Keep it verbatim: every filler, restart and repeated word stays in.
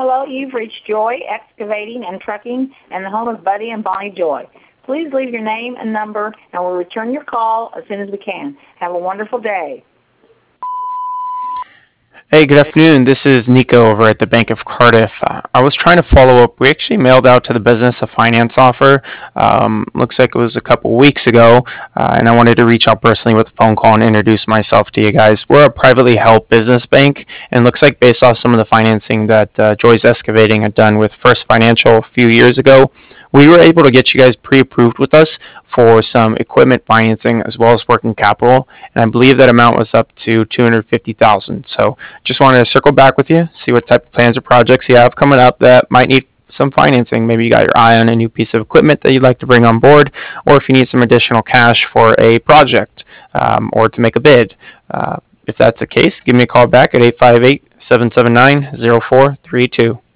hello, you've reached Joy Excavating and Trucking and the home of Buddy and Bonnie Joy. Please leave your name and number, and we'll return your call as soon as we can. Have a wonderful day. Hey, good afternoon. This is Nico over at the Bank of Cardiff. Uh, I was trying to follow up. We actually mailed out to the business a finance offer. Um, looks like it was a couple weeks ago, uh, and I wanted to reach out personally with a phone call and introduce myself to you guys. We're a privately held business bank, and looks like based off some of the financing that uh, Joy's Excavating had done with First Financial a few years ago, we were able to get you guys pre-approved with us for some equipment financing as well as working capital, and I believe that amount was up to two hundred fifty thousand dollars. So just wanted to circle back with you, see what type of plans or projects you have coming up that might need some financing. Maybe you got your eye on a new piece of equipment that you'd like to bring on board, or if you need some additional cash for a project um, or to make a bid. Uh, if that's the case, give me a call back at eight five eight, seven seven nine, zero four three two.